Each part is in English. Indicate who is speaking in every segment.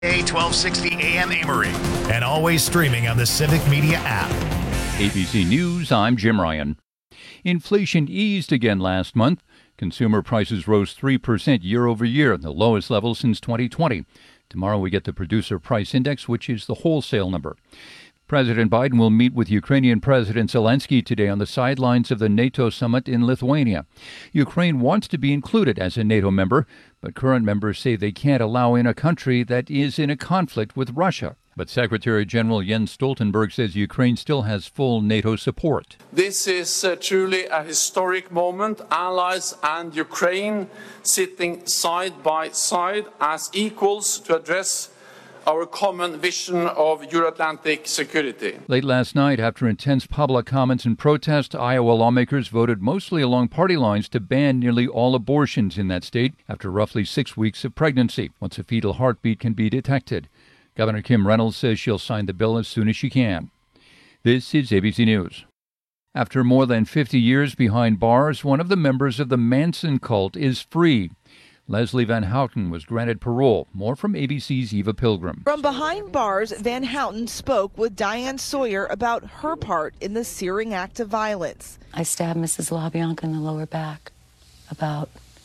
Speaker 1: A1260 AM Amory, and always streaming on the Civic Media app.
Speaker 2: ABC News, I'm Jim Ryan. Inflation eased again last month. Consumer prices rose 3% year over year, the lowest level since 2020. Tomorrow we get the Producer Price Index, which is the wholesale number. President Biden will meet with Ukrainian President Zelensky today on the sidelines of the NATO summit in Lithuania. Ukraine wants to be included as a NATO member, but current members say they can't allow in a country that is in a conflict with Russia. But Secretary General Jens Stoltenberg says Ukraine still has full NATO support.
Speaker 3: This is truly a historic moment. Allies and Ukraine sitting side by side as equals to address our common vision of Euro-Atlantic security.
Speaker 2: Late last night, after intense public comments and protest, Iowa lawmakers voted mostly along party lines to ban nearly all abortions in that state after roughly 6 weeks of pregnancy, once a fetal heartbeat can be detected. Governor Kim Reynolds says she'll sign the bill as soon as she can. This is ABC News. After more than 50 years behind bars, one of the members of the Manson cult is free. Leslie Van Houten was granted parole. More from ABC's Eva Pilgrim.
Speaker 4: From behind bars, Van Houten spoke with Diane Sawyer about her part in the searing act of violence.
Speaker 5: I stabbed Mrs. LaBianca in the lower back about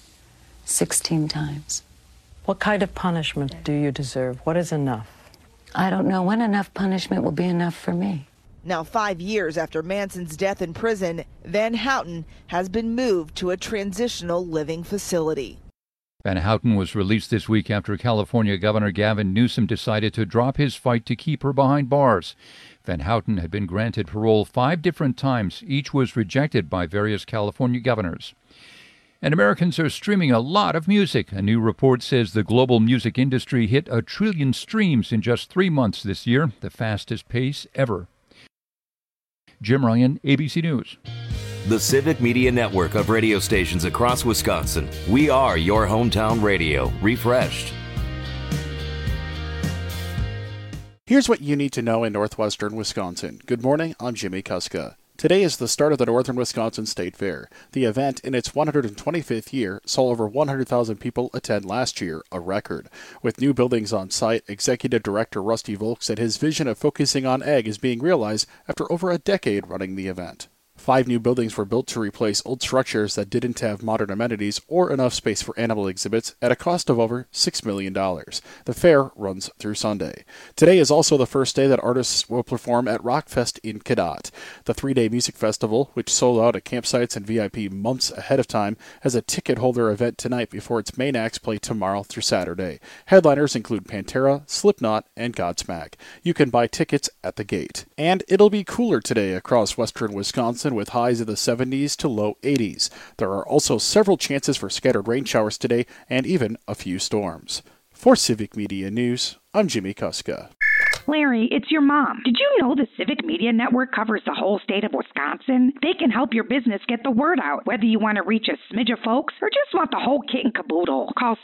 Speaker 5: 16 times.
Speaker 6: What kind of punishment do you deserve? What is enough?
Speaker 5: I don't know when enough punishment will be enough for me.
Speaker 4: Now, 5 years after Manson's death in prison, Van Houten has been moved to a transitional living facility.
Speaker 2: Van Houten was released this week after California Governor Gavin Newsom decided to drop his fight to keep her behind bars. Van Houten had been granted parole 5 different times. Each was rejected by various California governors. And Americans are streaming a lot of music. A new report says the global music industry hit 1 trillion streams in just 3 months this year, the fastest pace ever. Jim Ryan, ABC News.
Speaker 7: The Civic Media Network of radio stations across Wisconsin. We are your hometown radio, refreshed.
Speaker 8: Here's what you need to know in northwestern Wisconsin. Good morning, I'm Jimmy Kuska. Today is the start of the Northern Wisconsin State Fair. The event, in its 125th year, saw over 100,000 people attend last year, a record. With new buildings on site, Executive Director Rusty Volk said his vision of focusing on ag is being realized after over a decade running the event. 5 new buildings were built to replace old structures that didn't have modern amenities or enough space for animal exhibits at a cost of over $6 million. The fair runs through Sunday. Today is also the first day that artists will perform at Rockfest in Cadott. The 3-day music festival, which sold out at campsites and VIP months ahead of time, has a ticket holder event tonight before its main acts play tomorrow through Saturday. Headliners include Pantera, Slipknot, and Godsmack. You can buy tickets at the gate. And it'll be cooler today across western Wisconsin, with highs of the 70s to low 80s. There are also several chances for scattered rain showers today and even a few storms. For Civic Media News, I'm Jimmy Kuska.
Speaker 9: Larry, it's your mom. Did you know the Civic Media Network covers the whole state of Wisconsin? They can help your business get the word out, whether you want to reach a smidge of folks or just want the whole kit and caboodle. Call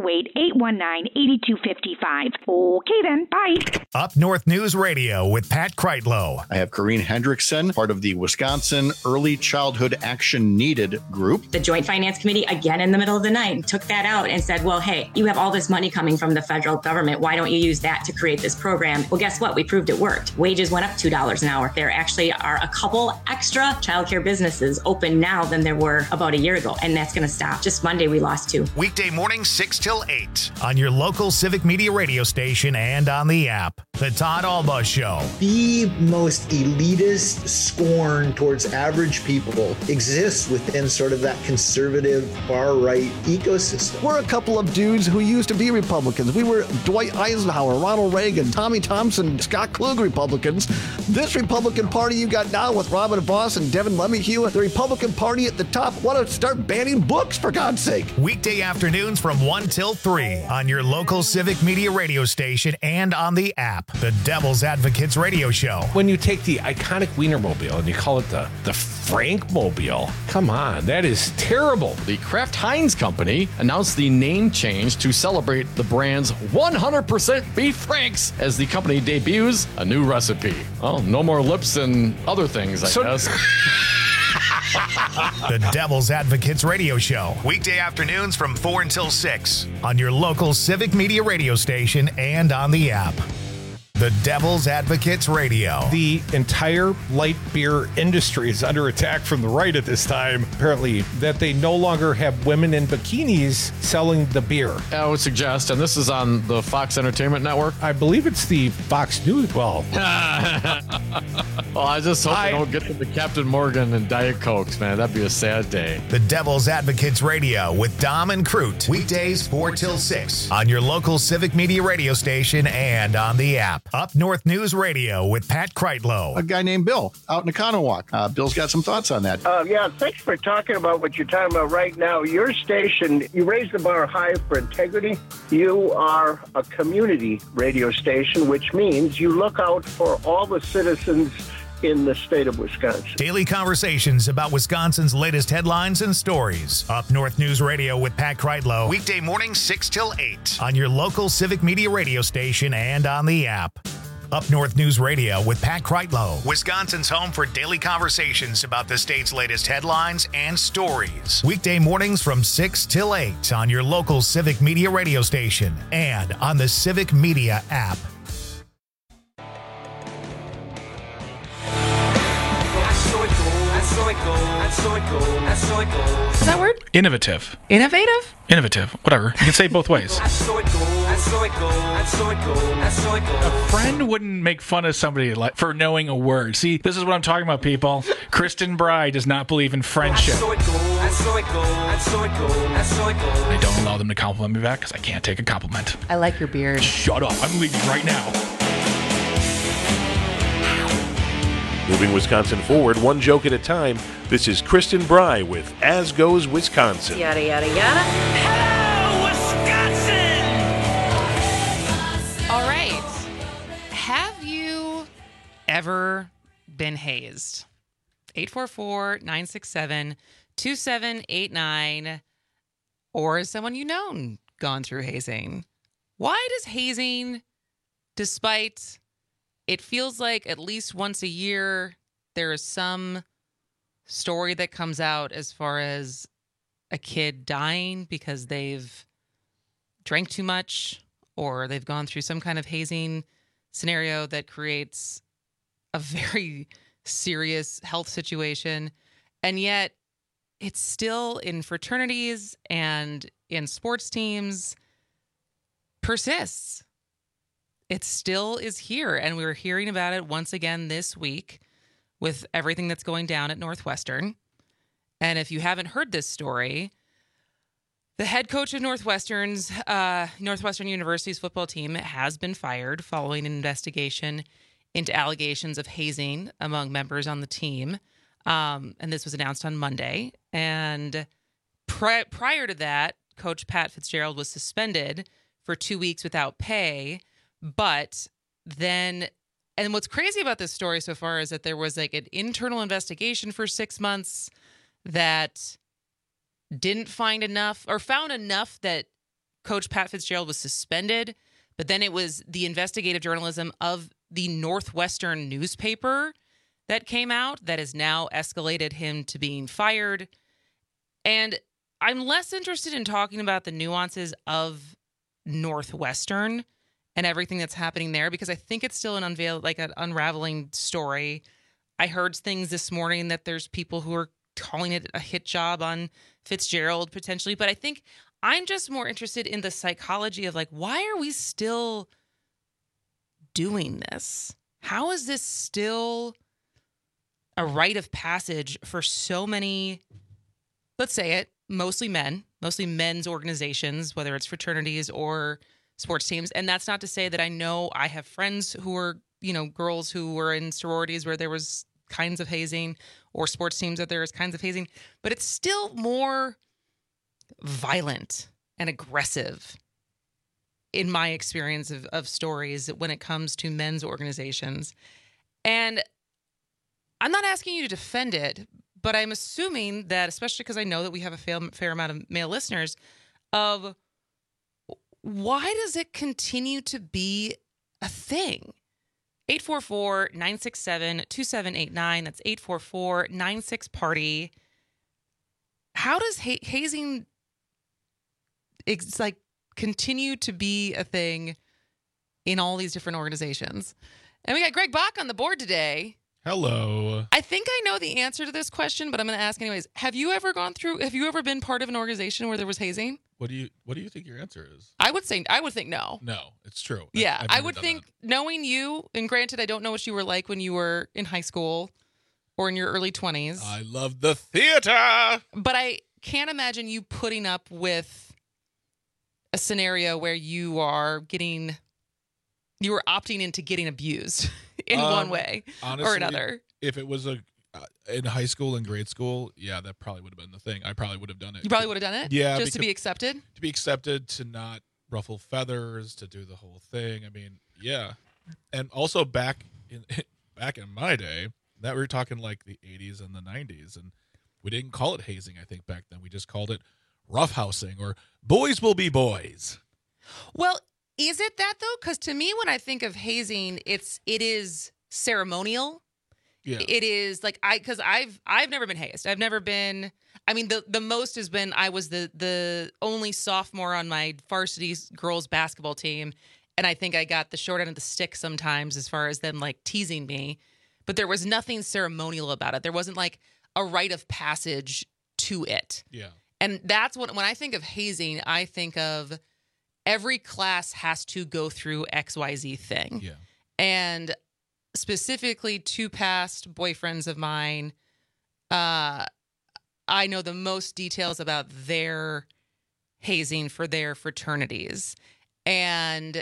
Speaker 9: 608-819-8255. Okay then, bye.
Speaker 1: Up North News Radio with Pat Kreitlow.
Speaker 10: I have Corrine Hendrickson, part of the Wisconsin Early Childhood Action Needed group.
Speaker 11: The Joint Finance Committee, again in the middle of the night, took that out and said, well, hey, you have all this money coming from the federal government. Why don't you use that to create this program? Well, guess what? We proved it worked. Wages went up $2 an hour. There actually are a couple extra childcare businesses open now than there were about a year ago, and that's going to stop. Just Monday, we lost 2.
Speaker 1: Weekday mornings 6 till 8 on your local Civic Media radio station and on the app. The Todd Alba Show.
Speaker 12: The most elitist scorn towards average people exists within sort of that conservative far-right ecosystem.
Speaker 13: We're a couple of dudes who used to be Republicans. We were Dwight Eisenhower, Ronald Reagan, Tommy Thompson, Scott Klug Republicans. This Republican Party you got now with Robin Vos and Devin LeMahieu, the Republican Party at the top, want to start banning books, for God's sake.
Speaker 1: Weekday afternoons from 1 till 3 on your local Civic Media radio station and on the app. The Devil's Advocates radio show.
Speaker 14: When you take the iconic Wienermobile and you call it the Frankmobile, come on, that is terrible.
Speaker 15: The Kraft Heinz Company announced the name change to celebrate the brand's 100% beef franks as the company debuts a new recipe. Oh, no more lips and other things, I guess.
Speaker 1: The Devil's Advocates Radio Show. Weekday afternoons from 4 until 6 on your local Civic Media radio station and on the app. The Devil's Advocates Radio.
Speaker 14: The entire light beer industry is under attack from the right at this time, apparently, that they no longer have women in bikinis selling the beer.
Speaker 15: I would suggest, and this is on the Fox Entertainment Network.
Speaker 14: I believe it's the Fox News. Well,
Speaker 15: I just hope they don't get to the Captain Morgan and Diet Cokes, man. That'd be a sad day.
Speaker 1: The Devil's Advocates Radio with Dom and Crute. Weekdays 4 till 6 on your local Civic Media radio station and on the app. Up North News Radio with Pat Kreitlow.
Speaker 10: A guy named Bill out in Economowoc. Bill's got some thoughts on that.
Speaker 16: Yeah, thanks for talking about what you're talking about right now. Your station, you raise the bar high for integrity. You are a community radio station, which means you look out for all the citizens in the state of Wisconsin.
Speaker 1: Daily conversations about Wisconsin's latest headlines and stories. Up North News Radio with Pat Kreitlow. Weekday mornings 6 till 8 on your local Civic Media radio station and on the app. Up North News Radio with Pat Kreitlow. Wisconsin's home for daily conversations about the state's latest headlines and stories. Weekday mornings from 6 till 8 on your local Civic Media radio station and on the Civic Media app.
Speaker 17: Is that word?
Speaker 18: Innovative.
Speaker 17: Innovative?
Speaker 18: Innovative. Whatever. You can say it both ways. A friend wouldn't make fun of somebody for knowing a word. See, this is what I'm talking about, people. Kristen Bry does not believe in friendship. I don't allow them to compliment me back because I can't take a compliment.
Speaker 17: I like your beard.
Speaker 18: Shut up. I'm leaving right now.
Speaker 19: Moving Wisconsin forward, one joke at a time. This is Kristen Bry with As Goes Wisconsin.
Speaker 17: Yada, yada, yada.
Speaker 20: Hello, Wisconsin! All right. Have you ever been hazed? 844-967-2789. Or has someone you know gone through hazing? Why does hazing, despite it feels like at least once a year, there is some story that comes out as far as a kid dying because they've drank too much or they've gone through some kind of hazing scenario that creates a very serious health situation. And yet it's still in fraternities and in sports teams persists. It still is here, and we're hearing about it once again this week with everything that's going down at Northwestern. And if you haven't heard this story, the head coach of Northwestern University's football team has been fired following an investigation into allegations of hazing among members on the team. And this was announced on Monday. And prior to that, Coach Pat Fitzgerald was suspended for 2 weeks without pay. But then, and what's crazy about this story so far is that there was like an internal investigation for 6 months that didn't find enough or found enough that Coach Pat Fitzgerald was suspended. But then it was the investigative journalism of the Northwestern newspaper that came out that has now escalated him to being fired. And I'm less interested in talking about the nuances of Northwestern and everything that's happening there, because I think it's still an unraveling story. I heard things this morning that there's people who are calling it a hit job on Fitzgerald potentially, but I think I'm just more interested in the psychology of like, why are we still doing this? How is this still a rite of passage for so many, let's say it, mostly men's organizations, whether it's fraternities or sports teams? And that's not to say that I know I have friends who are, girls who were in sororities where there was kinds of hazing, or sports teams that there is kinds of hazing, but it's still more violent and aggressive in my experience of stories when it comes to men's organizations. And I'm not asking you to defend it, but I'm assuming that, especially because I know that we have a fair amount of male listeners, of why does it continue to be a thing? 844-967-2789. That's 844-96-PARTY. how does hazing continue to be a thing in all these different organizations? And we got Greg Bach on the board today.
Speaker 19: Hello.
Speaker 20: I think I know the answer to this question, but I'm going to ask anyways. Have you ever been part of an organization where there was hazing?
Speaker 19: What do you think your answer is?
Speaker 20: I would think no.
Speaker 19: No, it's true.
Speaker 20: Yeah,
Speaker 19: I've
Speaker 20: I
Speaker 19: never
Speaker 20: would
Speaker 19: done
Speaker 20: think,
Speaker 19: that.
Speaker 20: knowing you, and granted, I don't know what you were like when you were in high school or in your early 20s.
Speaker 19: I love the theater.
Speaker 20: But I can't imagine you putting up with a scenario where you were opting into getting abused in one way
Speaker 19: honestly,
Speaker 20: or another.
Speaker 19: If it was in high school and grade school, yeah, that probably would have been the thing. I probably would have done it.
Speaker 20: You probably would have done it?
Speaker 19: Yeah.
Speaker 20: Just to be accepted?
Speaker 19: To be accepted, to not ruffle feathers, to do the whole thing. I mean, yeah. And also back in my day, that we were talking like the 80s and the 90s, and we didn't call it hazing, I think, back then. We just called it roughhousing or boys will be boys.
Speaker 20: Well, is it that though? Because to me, when I think of hazing, it is ceremonial.
Speaker 19: Yeah.
Speaker 20: It is like because I've never been hazed. I've never been. I mean, the most has been I was the only sophomore on my varsity girls basketball team, and I think I got the short end of the stick sometimes as far as them like teasing me. But there was nothing ceremonial about it. There wasn't like a rite of passage to it.
Speaker 19: Yeah.
Speaker 20: And that's when I think of hazing, I think of every class has to go through XYZ thing.
Speaker 19: Yeah.
Speaker 20: And specifically two past boyfriends of mine, I know the most details about their hazing for their fraternities. And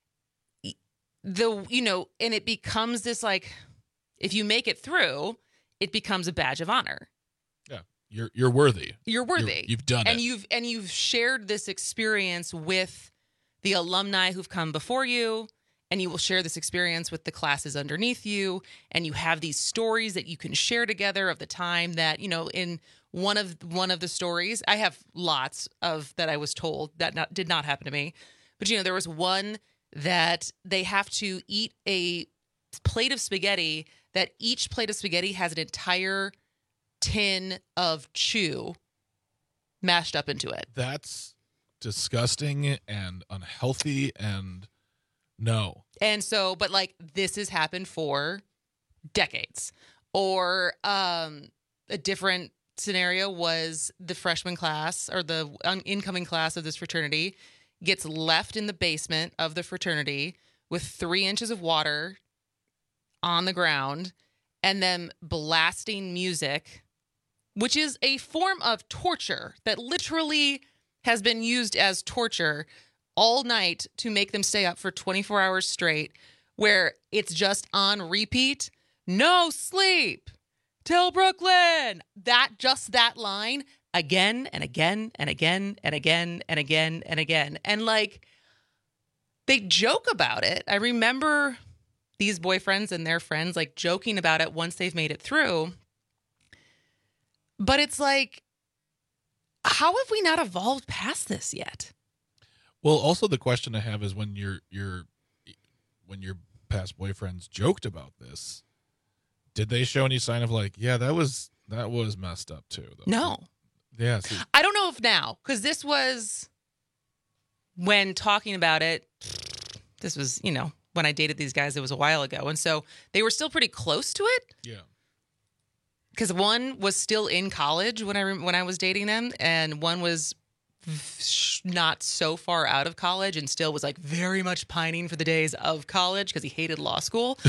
Speaker 20: and it becomes this like, if you make it through, it becomes a badge of honor.
Speaker 19: Yeah. You're worthy.
Speaker 20: You're worthy.
Speaker 19: You've done it.
Speaker 20: And you've shared this experience with the alumni who've come before you, and you will share this experience with the classes underneath you, and you have these stories that you can share together of the time that, in one of the stories, I have lots of that I was told that did not happen to me. But there was one that they have to eat a plate of spaghetti, that each plate of spaghetti has an entire tin of chew mashed up into it.
Speaker 19: That's disgusting and unhealthy and no.
Speaker 20: And so, but like this has happened for decades. Or a different scenario was the freshman class or the incoming class of this fraternity gets left in the basement of the fraternity with 3 inches of water on the ground and them blasting music, which is a form of torture that literally has been used as torture all night to make them stay up for 24 hours straight, where it's just on repeat. No sleep till Brooklyn. That line again and again and again and again and again and again. And like they joke about it. I remember these boyfriends and their friends like joking about it once they've made it through. But it's like, how have we not evolved past this yet?
Speaker 19: Well, also the question I have is when your past boyfriends joked about this, did they show any sign of like, yeah, that was messed up too, though?
Speaker 20: No.
Speaker 19: Yeah. See.
Speaker 20: I don't know if now, because this was when talking about it, this was, when I dated these guys, it was a while ago. And so they were still pretty close to it.
Speaker 19: Yeah.
Speaker 20: Because one was still in college when I was dating them, and one was not so far out of college and still was like very much pining for the days of college because he hated law school.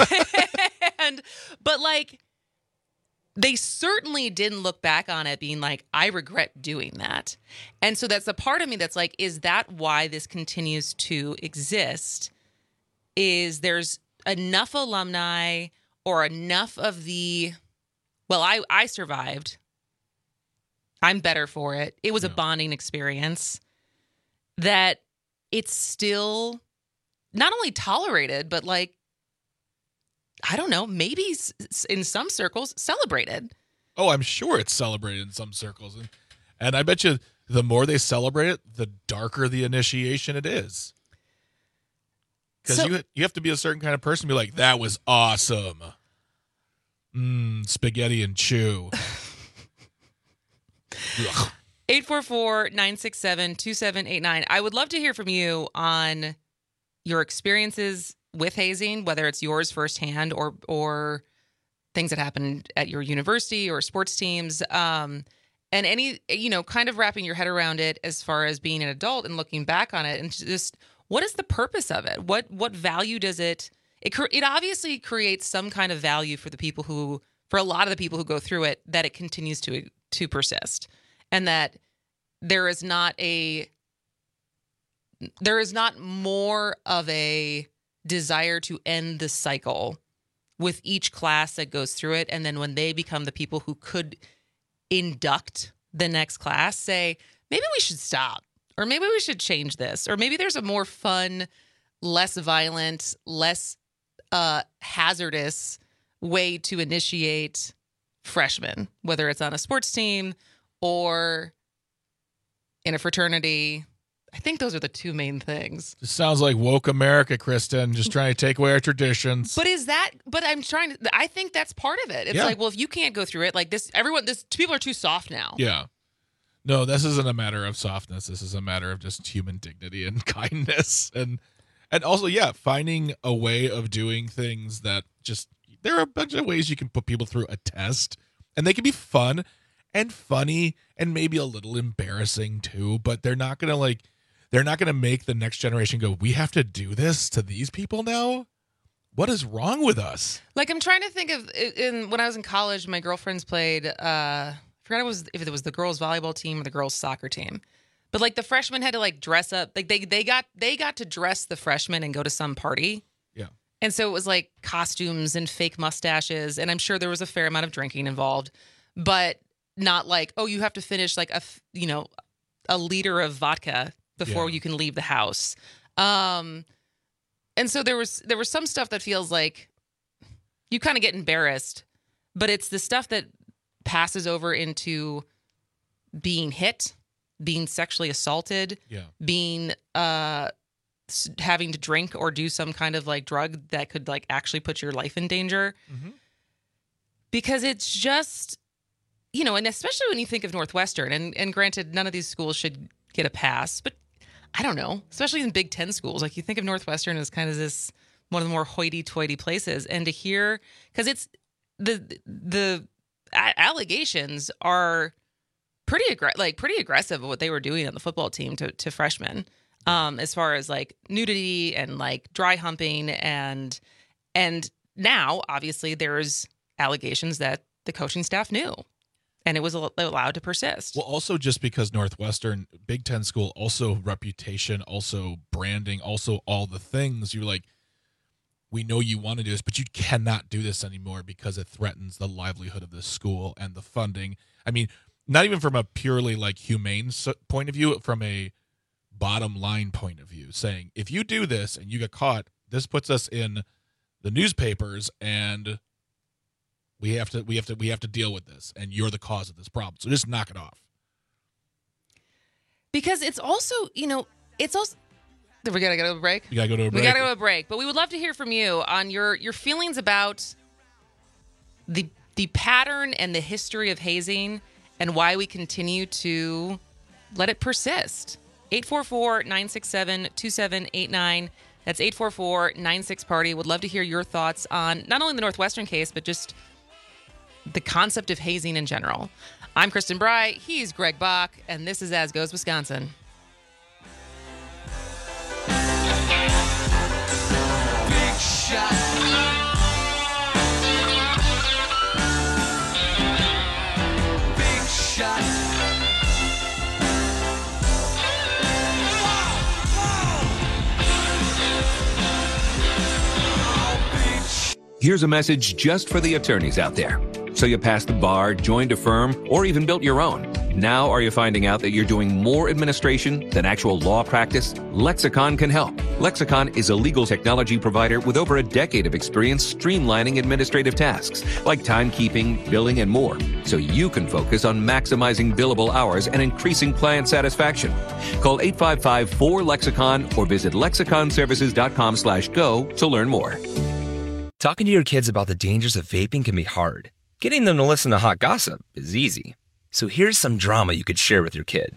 Speaker 20: But like, they certainly didn't look back on it being like, I regret doing that. And so that's a part of me that's like, is that why this continues to exist? Is there's enough alumni or enough of the, well, I survived. I'm better for it. It was a bonding experience that it's still not only tolerated, but like, I don't know, maybe in some circles celebrated.
Speaker 19: Oh, I'm sure it's celebrated in some circles. And I bet you the more they celebrate it, the darker the initiation it is. Because you have to be a certain kind of person to be like, that was awesome. Spaghetti and chew.
Speaker 20: 844-967-2789. I would love to hear from you on your experiences with hazing, whether it's yours firsthand or things that happened at your university or sports teams. And any, kind of wrapping your head around it as far as being an adult and looking back on it and just what is the purpose of it? What value does it obviously creates some kind of value for a lot of the people who go through it, that it continues to persist, and that there is not more of a desire to end the cycle with each class that goes through it. And then when they become the people who could induct the next class, say, maybe we should stop, or maybe we should change this, or maybe there's a more fun, less violent, less hazardous way to initiate freshmen, whether it's on a sports team or in a fraternity. I think those are the two main things.
Speaker 19: Just sounds like woke America, Kristen, just trying to take away our traditions.
Speaker 20: I think that's part of it. It's like, well, if you can't go through it, like people are too soft now.
Speaker 19: Yeah. No, this isn't a matter of softness. This is a matter of just human dignity and kindness. And also, finding a way of doing things that just, there are a bunch of ways you can put people through a test, and they can be fun and funny and maybe a little embarrassing too, but they're not going to make the next generation go, we have to do this to these people now? What is wrong with us?
Speaker 20: Like, I'm trying to think of, when I was in college, my girlfriends played, I forgot if it was the girls' volleyball team or the girls' soccer team. But like the freshmen had to like dress up, like they got to dress the freshmen and go to some party.
Speaker 19: Yeah.
Speaker 20: And so it was like costumes and fake mustaches, and I'm sure there was a fair amount of drinking involved, but not like, oh, you have to finish like a liter of vodka before you can leave the house. And so there was some stuff that feels like you kind of get embarrassed, but it's the stuff that passes over into being hit, being sexually assaulted, being having to drink or do some kind of like drug that could like actually put your life in danger. Mm-hmm. Because it's just, and especially when you think of Northwestern, and granted, none of these schools should get a pass, but I don't know, especially in Big Ten schools, like you think of Northwestern as kind of this one of the more hoity-toity places, and to hear, because it's the allegations are pretty aggressive of what they were doing on the football team to freshmen, as far as like nudity and like dry humping, and now obviously there's allegations that the coaching staff knew, and it was allowed to persist.
Speaker 19: Well, also just because Northwestern, Big Ten school, also reputation, also branding, also all the things, you're like, we know you want to do this, but you cannot do this anymore because it threatens the livelihood of this school and the funding. I mean, not even from a purely like humane point of view, from a bottom line point of view, saying if you do this and you get caught, this puts us in the newspapers and we have to deal with this, and you're the cause of this problem. So just knock it off.
Speaker 20: Because it's also, we gotta go to a break.
Speaker 19: We gotta go to a
Speaker 20: break. But we would love to hear from you on your feelings about the pattern and the history of hazing and why we continue to let it persist. 844-967-2789. That's 844-96-PARTY. Would love to hear your thoughts on not only the Northwestern case, but just the concept of hazing in general. I'm Kristen Bry. He's Greg Bach. And this is As Goes Wisconsin.
Speaker 17: Big shot. Big shot.
Speaker 21: Here's a message just for the attorneys out there. So you passed the bar, joined a firm, or even built your own. Now are you finding out that you're doing more administration than actual law practice? Lexicon can help. Lexicon is a legal technology provider with over a decade of experience streamlining administrative tasks like timekeeping, billing, and more, so you can focus on maximizing billable hours and increasing client satisfaction. Call 855-4-LEXICON or visit lexiconservices.com/go to learn more.
Speaker 22: Talking to your kids about the dangers of vaping can be hard. Getting them to listen to hot gossip is easy.
Speaker 3: So here's some drama you could share with your kid.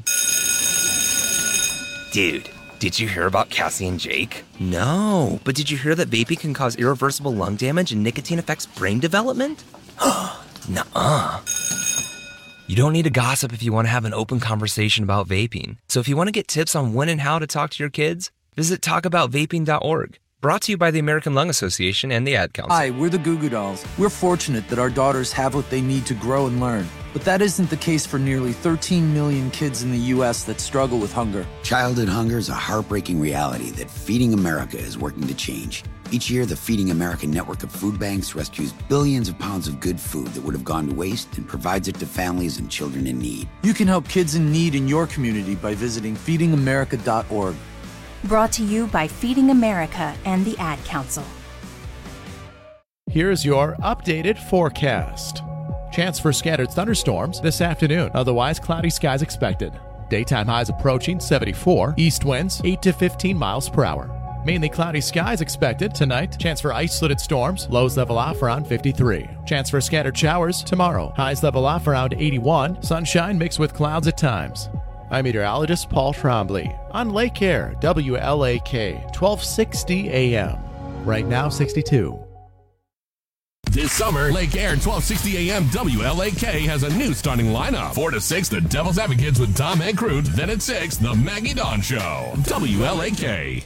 Speaker 3: Dude, did you hear about Cassie and Jake? No, but did you hear that vaping can cause irreversible lung damage and nicotine affects brain development? Nuh-uh. You don't need to gossip if you want to have an open conversation about vaping. So if you want to get tips on when and how to talk to your kids, visit talkaboutvaping.org. Brought to you by the American Lung Association and the Ad Council.
Speaker 22: Hi, we're the Goo Goo Dolls. We're fortunate that our daughters have what they need to grow and learn. But that isn't the case for nearly 13 million kids in the U.S. that struggle with hunger.
Speaker 23: Childhood hunger is a heartbreaking reality that Feeding America is working to change. Each year, the Feeding America network of food banks rescues billions of pounds of good food that would have gone to waste and provides it to families and children in need.
Speaker 22: You can help kids in need in your community by visiting feedingamerica.org.
Speaker 24: Brought to you by Feeding America and the Ad Council.
Speaker 25: Here's your updated forecast. Chance for scattered thunderstorms this afternoon. Otherwise, cloudy skies expected. Daytime highs approaching 74. East winds 8 to 15 miles per hour. Mainly cloudy skies expected tonight. Chance for isolated storms. Lows level off around 53. Chance for scattered showers tomorrow. Highs level off around 81. Sunshine mixed with clouds at times. I'm meteorologist Paul Trombley on Lake Air, WLAK, 1260 AM. Right now, 62.
Speaker 26: This summer, Lake Air 1260 AM WLAK has a new starting lineup. 4 to 6, the Devil's Advocates with Tom and Crute. Then at 6, the Maggie Dawn Show. WLAK.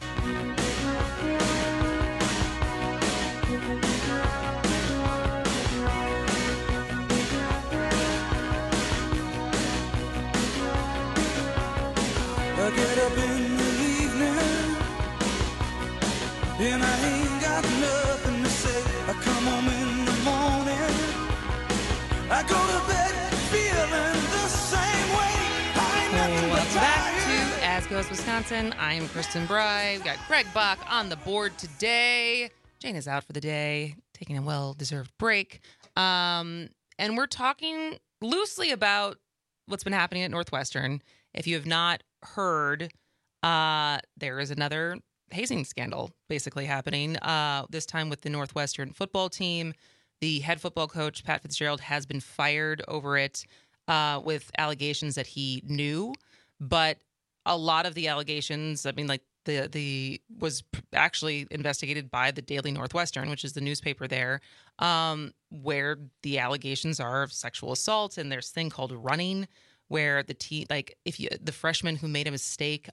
Speaker 17: I get up in the evening and I ain't got nothing to say. I come home in the morning, I go to bed feeling the same way. I ain't nothing but
Speaker 20: Welcome back to As Goes Wisconsin. I am Kristen Bry. We've got Greg Bach on the board today. Jane is out for the day, taking a well-deserved break. And we're talking loosely about what's been happening at Northwestern. If you have not heard, there is another hazing scandal basically happening, this time with the Northwestern football team. The head football coach, Pat Fitzgerald, has been fired over it with allegations that he knew. But a lot of the allegations, I mean, like the was actually investigated by the Daily Northwestern, which is the newspaper there, where the allegations are of sexual assault. And there's a thing called running, where the freshman who made a mistake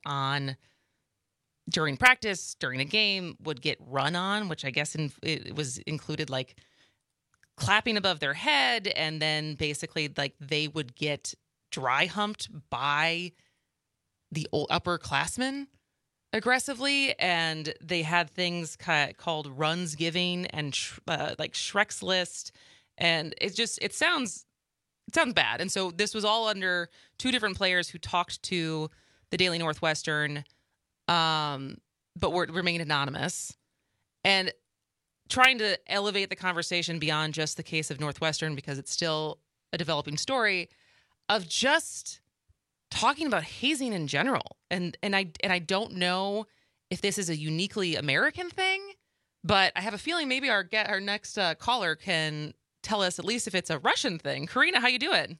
Speaker 20: during practice, during a game, would get run on, which I guess it was included like clapping above their head, and then basically like they would get dry humped by the upperclassmen aggressively, and they had things called runs giving and like Shrek's List, and it sounds bad. And so this was all under two different players who talked to the Daily Northwestern, but remained anonymous, and trying to elevate the conversation beyond just the case of Northwestern, because it's still a developing story, of just talking about hazing in general. And I don't know if this is a uniquely American thing, but I have a feeling maybe our next caller can tell us at least if it's a Russian thing. Karina, how you doing?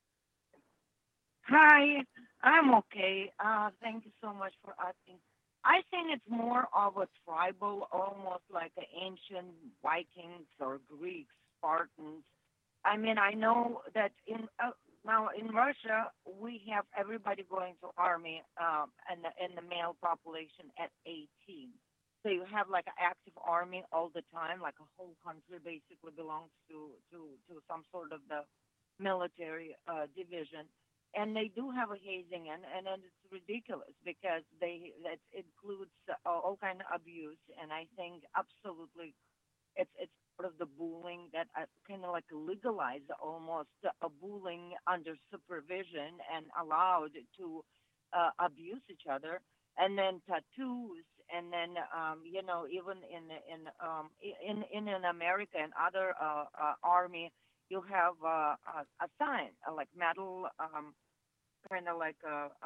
Speaker 27: Hi, I'm okay. Thank you so much for asking. I think it's more of a tribal, almost like the ancient Vikings or Greeks, Spartans. I mean, I know that now in Russia, we have everybody going to army and the male population at 18. So you have like an active army all the time, like a whole country basically belongs to some sort of the military division. And they do have a hazing, and it's ridiculous because that includes all kind of abuse. And I think absolutely it's part of the bullying that kind of like legalized almost a bullying under supervision and allowed to abuse each other. And then tattoos, and then even in America and other army, you have a sign like metal, kind of like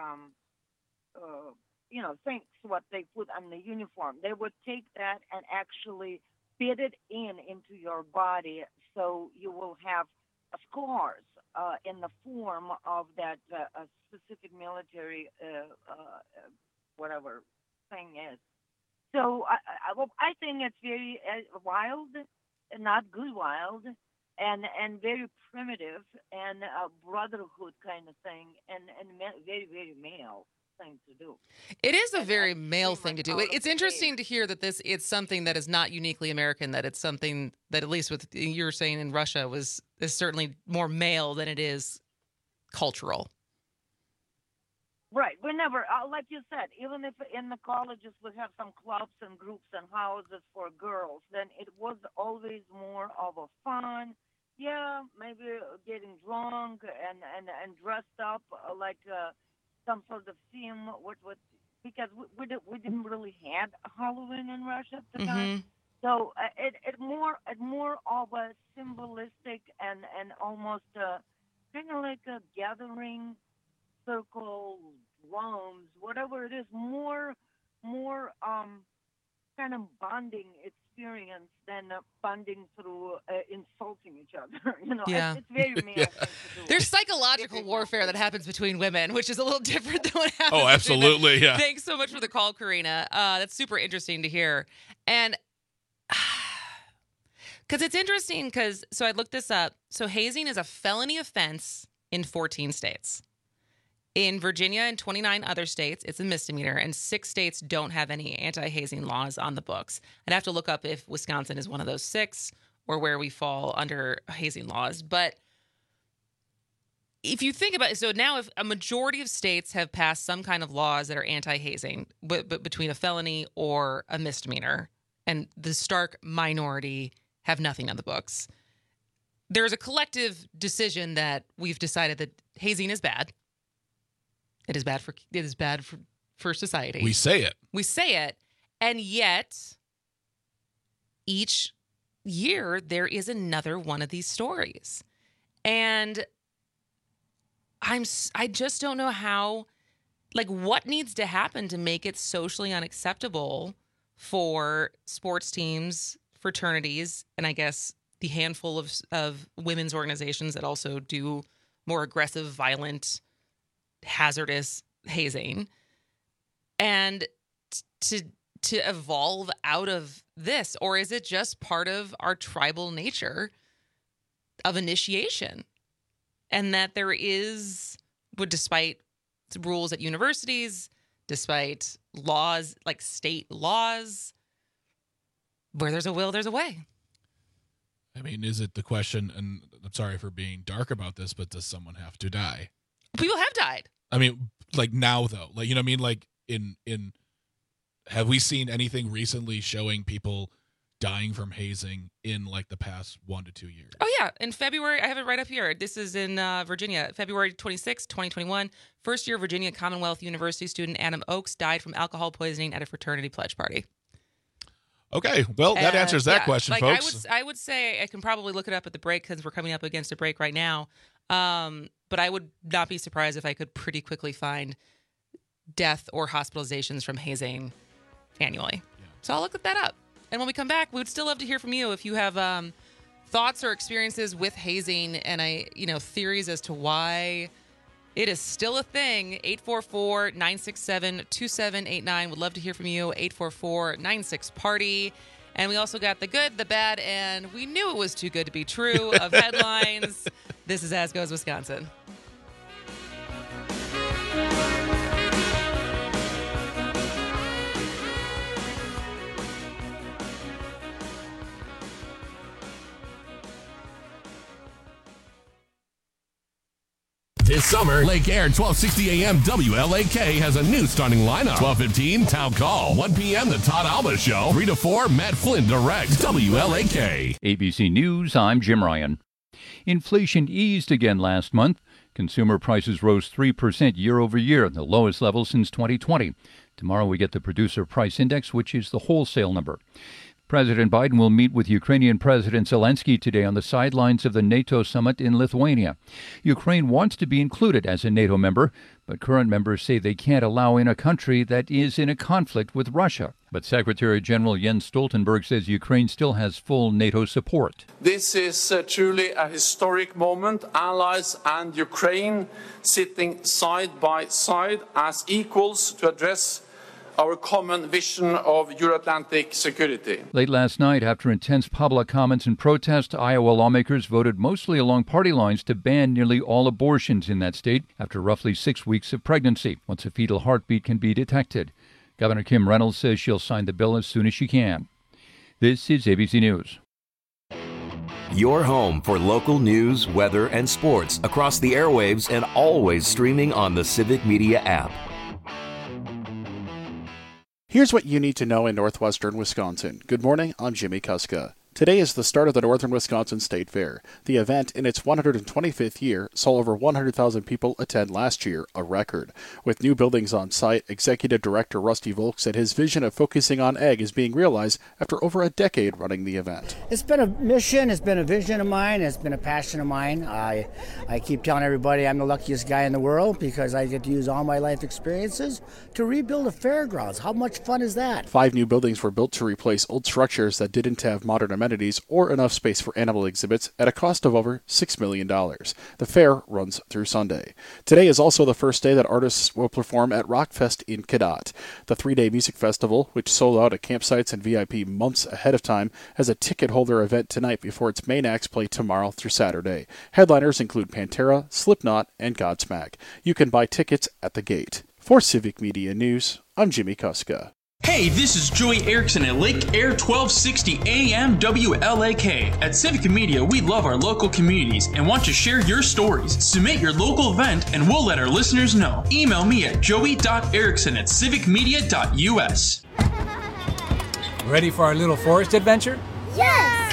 Speaker 27: things what they put on the uniform. They would take that and actually fit it into your body, so you will have scars in the form of that specific military whatever thing is. So I think it's very wild, not good wild, and very primitive and a brotherhood kind of thing, and very, very male thing to do.
Speaker 20: It is a very male thing to do. It's interesting to hear that it's something that is not uniquely American, that it's something that, at least with you were saying in Russia, is certainly more male than it is cultural.
Speaker 27: Right. We never, like you said, even if in the colleges we have some clubs and groups and houses for girls, then it was always more of a fun. Yeah, maybe getting drunk and dressed up like some sort of theme. Because we didn't really have Halloween in Russia at the time. So it more of a symbolistic and almost kind of like a gathering circle, drums, whatever it is, more kind of bonding experience than bonding through insulting each other.
Speaker 20: Yeah.
Speaker 27: It's very male.
Speaker 20: There's psychological warfare that happens between women, which is a little different than what happens.
Speaker 19: Oh, absolutely, yeah.
Speaker 20: Thanks so much for the call, Karina. That's super interesting to hear. And because it's interesting so I looked this up. So hazing is a felony offense in 14 states. In Virginia and 29 other states, it's a misdemeanor, and 6 states don't have any anti-hazing laws on the books. I'd have to look up if Wisconsin is one of those 6 or where we fall under hazing laws. But if you think about it, so now if a majority of states have passed some kind of laws that are anti-hazing, but between a felony or a misdemeanor, and the stark minority have nothing on the books, there's a collective decision that we've decided that hazing is bad. It is bad for society.
Speaker 19: We say it.
Speaker 20: And yet each year there is another one of these stories. And I just don't know how, like, what needs to happen to make it socially unacceptable for sports teams, fraternities, and I guess the handful of women's organizations that also do more aggressive, violent, hazardous hazing, and to evolve out of this? Or is it just part of our tribal nature of initiation, and that there is, despite rules at universities, despite laws like state laws, where there's a will, there's a way?
Speaker 19: I mean, is it the question, and I'm sorry for being dark about this, but does someone have to die?
Speaker 20: People have died.
Speaker 19: I mean, like now though, like, you know what I mean? Like in have we seen anything recently showing people dying from hazing in like the past 1 to 2 years?
Speaker 20: Oh yeah. In February, I have it right up here. This is in Virginia, February 26, 2021. First year Virginia Commonwealth University student Adam Oakes died from alcohol poisoning at a fraternity pledge party.
Speaker 19: Okay, well, that answers that question,
Speaker 20: like,
Speaker 19: folks.
Speaker 20: I would say I can probably look it up at the break because we're coming up against a break right now. But I would not be surprised if I could pretty quickly find death or hospitalizations from hazing annually. Yeah. So I'll look that up. And when we come back, we would still love to hear from you if you have thoughts or experiences with hazing and theories as to why it is still a thing. 844-967-2789. Would love to hear from you. 844-96-PARTY. And we also got the good, the bad, and we knew it was too good to be true of headlines. This is As Goes Wisconsin.
Speaker 26: This summer, Lake Air 1260 AM WLAK has a new starting lineup. 12:15 Town Call. 1 p.m. The Todd Alba Show. 3 to 4 Matt Flynn directs WLAK.
Speaker 2: ABC News, I'm Jim Ryan. Inflation eased again last month. Consumer prices rose 3% year over year, the lowest level since 2020. Tomorrow we get the Producer Price Index, which is the wholesale number. President Biden will meet with Ukrainian President Zelensky today on the sidelines of the NATO summit in Lithuania. Ukraine wants to be included as a NATO member, but current members say they can't allow in a country that is in a conflict with Russia. But Secretary General Jens Stoltenberg says Ukraine still has full NATO support.
Speaker 4: This is truly a historic moment. Allies and Ukraine sitting side by side as equals to address our common vision of Euro-Atlantic security.
Speaker 2: Late last night, after intense public comments and protest, Iowa lawmakers voted mostly along party lines to ban nearly all abortions in that state after roughly 6 weeks of pregnancy, once a fetal heartbeat can be detected. Governor Kim Reynolds says she'll sign the bill as soon as she can. This is ABC News.
Speaker 5: Your home for local news, weather, and sports across the airwaves and always streaming on the Civic Media app.
Speaker 6: Here's what you need to know in northwestern Wisconsin. Good morning, I'm Jimmy Kuska. Today is the start of the Northern Wisconsin State Fair. The event, in its 125th year, saw over 100,000 people attend last year, a record. With new buildings on site, Executive Director Rusty Volk said his vision of focusing on ag is being realized after over a decade running the event.
Speaker 7: It's been a mission, it's been a vision of mine, it's been a passion of mine. I keep telling everybody I'm the luckiest guy in the world because I get to use all my life experiences to rebuild a fairgrounds. How much fun is that?
Speaker 6: 5 new buildings were built to replace old structures that didn't have modern amenities or enough space for animal exhibits at a cost of over $6 million. The fair runs through Sunday. Today is also the first day that artists will perform at Rockfest in Cadott. The 3-day music festival, which sold out at campsites and VIP months ahead of time, has a ticket holder event tonight before its main acts play tomorrow through Saturday. Headliners include Pantera, Slipknot, and Godsmack. You can buy tickets at the gate. For Civic Media News, I'm Jimmy Kuska.
Speaker 8: Hey, this is Joey Erickson at Lake Air 1260 AM WLAK. At Civic Media, we love our local communities and want to share your stories. Submit your local event and we'll let our listeners know. Email me at joey.erickson@civicmedia.us.
Speaker 9: Ready for our little forest adventure?
Speaker 17: Yes!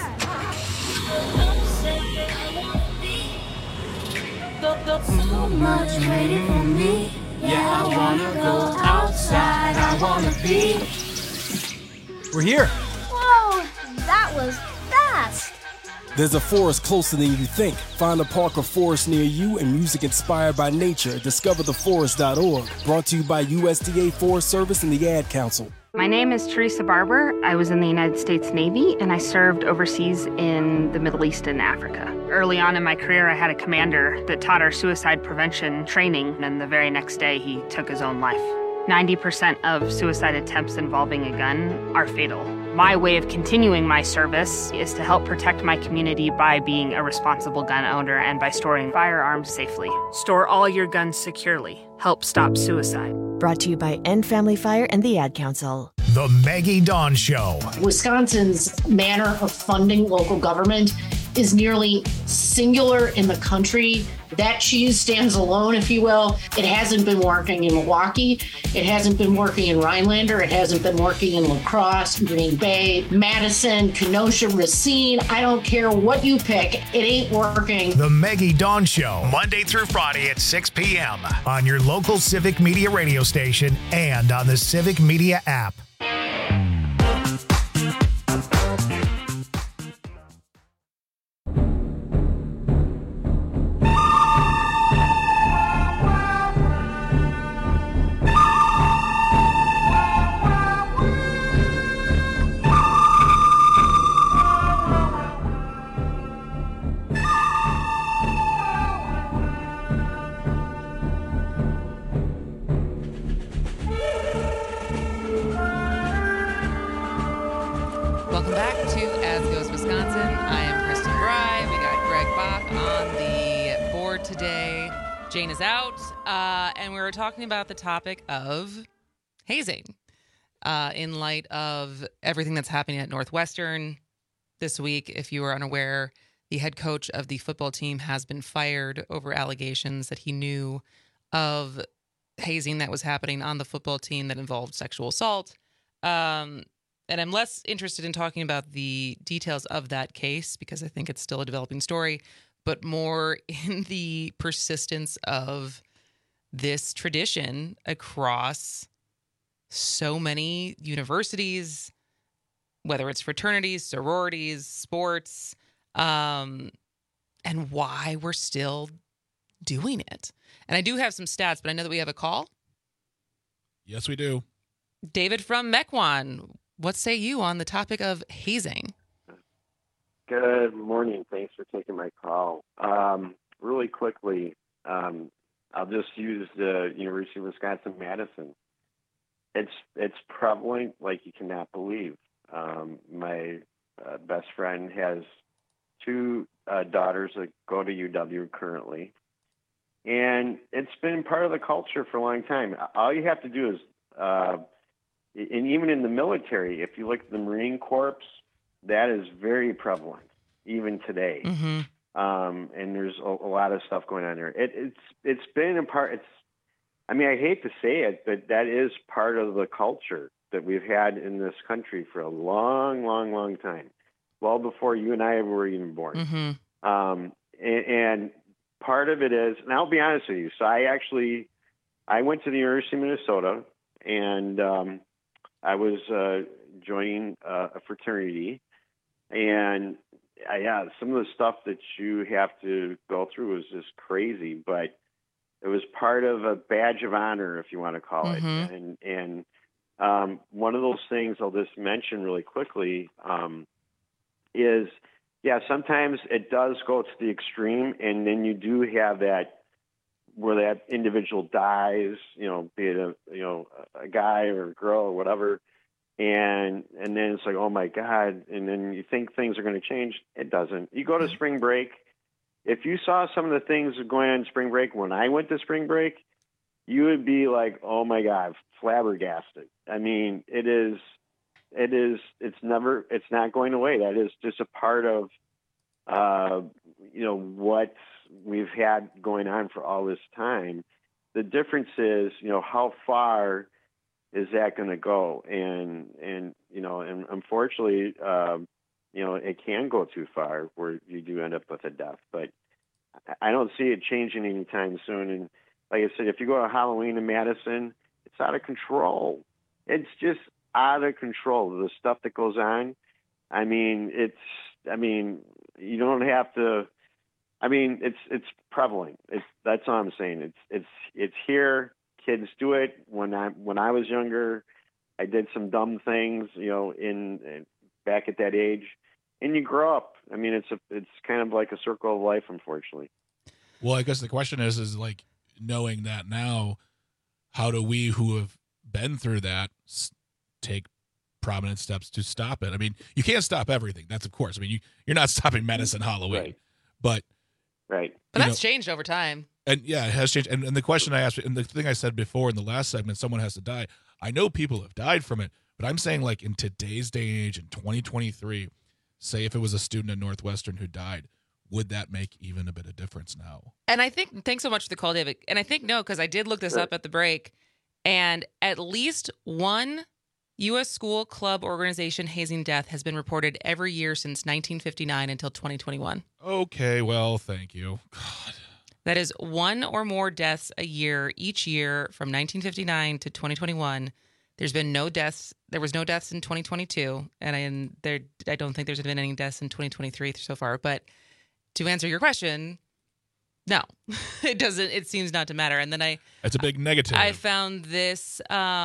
Speaker 17: So much waiting for me. Yeah, I wanna go outside, I wanna be.
Speaker 9: We're here.
Speaker 17: Whoa, that was fast.
Speaker 11: There's a forest closer than you think. Find a park or forest near you and music inspired by nature. DiscoverTheForest.org. Brought to you by USDA Forest Service and the Ad Council.
Speaker 28: My name is Teresa Barber. I was in the United States Navy and I served overseas in the Middle East and Africa. Early on in my career, I had a commander that taught our suicide prevention training, and the very next day he took his own life. 90% of suicide attempts involving a gun are fatal. My way of continuing my service is to help protect my community by being a responsible gun owner and by storing firearms safely. Store all your guns securely. Help stop suicide.
Speaker 29: Brought to you by End Family Fire and the Ad Council.
Speaker 1: The Maggie Dawn Show.
Speaker 30: Wisconsin's manner of funding local government is nearly singular in the country. That cheese stands alone, if you will. It hasn't been working in Milwaukee. It hasn't been working in Rhinelander. It hasn't been working in La Crosse, Green Bay, Madison, Kenosha, Racine. I don't care what you pick. It ain't working.
Speaker 1: The Maggie Dawn Show, Monday through Friday at 6 p.m. on your local Civic Media radio station and on the Civic Media app.
Speaker 20: Welcome back to As Goes Wisconsin. I am Kristen Bry. We got Greg Bach on the board today. Jane is out. And we were talking about the topic of hazing in light of everything that's happening at Northwestern this week. If you are unaware, the head coach of the football team has been fired over allegations that he knew of hazing that was happening on the football team that involved sexual assault. And I'm less interested in talking about the details of that case because I think it's still a developing story, but more in the persistence of this tradition across so many universities, whether it's fraternities, sororities, sports, and why we're still doing it. And I do have some stats, but I know that we have a call.
Speaker 19: Yes, we do.
Speaker 20: David from Mequon, what say you on the topic of hazing?
Speaker 3: Good morning. Thanks for taking my call. Really quickly, I'll just use the University of Wisconsin-Madison. It's prevalent like you cannot believe. My best friend has two daughters that go to UW currently, and it's been part of the culture for a long time. All you have to do is, and even in the military, if you look at the Marine Corps, that is very prevalent even today.
Speaker 20: Mm-hmm.
Speaker 3: And there's a lot of stuff going on there. It's been a part. I hate to say it, but that is part of the culture that we've had in this country for a long, long, long time, well before you and I were even born.
Speaker 20: Mm-hmm.
Speaker 3: And part of it is, and I'll be honest with you. So I went to the University of Minnesota, and I was joining a fraternity, and some of the stuff that you have to go through is just crazy, but it was part of a badge of honor, if you want to call it. And one of those things I'll just mention really quickly is, sometimes it does go to the extreme, and then you do have that where that individual dies, be it a guy or a girl or whatever. And then it's like, oh my God. And then you think things are going to change. It doesn't. You go to spring break. If you saw some of the things going on in spring break, when I went to spring break, you would be like, oh my God, flabbergasted. It's not going away. That is just a part of, what we've had going on for all this time. The difference is, how far is that going to go? And unfortunately, it can go too far where you do end up with a death, but I don't see it changing anytime soon. And like I said, if you go to Halloween in Madison, it's out of control. It's just out of control. The stuff that goes on. You don't have to, it's prevalent. That's all I'm saying. It's here. Kids do it. When I was younger, I did some dumb things, back at that age, and you grow up. It's kind of like a circle of life, unfortunately.
Speaker 19: Well, I guess the question is like, knowing that now, how do we who have been through that take prominent steps to stop it? You can't stop everything. That's of course. You're not stopping Madison Halloween,
Speaker 3: right.
Speaker 19: But
Speaker 20: that's changed over time.
Speaker 19: And yeah, it has changed. And the question I asked, and the thing I said before in the last segment, someone has to die. I know people have died from it, but I'm saying, like, in today's day and age, in 2023, say if it was a student at Northwestern who died, would that make even a bit of difference now?
Speaker 20: And I think, thanks so much for the call, David. And I think no, because I did look this up at the break, and at least one U.S. school club organization hazing death has been reported every year since 1959 until 2021.
Speaker 19: Okay, well, thank you. God.
Speaker 20: That is one or more deaths a year each year from 1959 to 2021. There's been no deaths. There was no deaths in 2022, and I don't think there's been any deaths in 2023 so far. But to answer your question, no, it doesn't. It seems not to matter. And then
Speaker 19: that's a big negative.
Speaker 20: I found this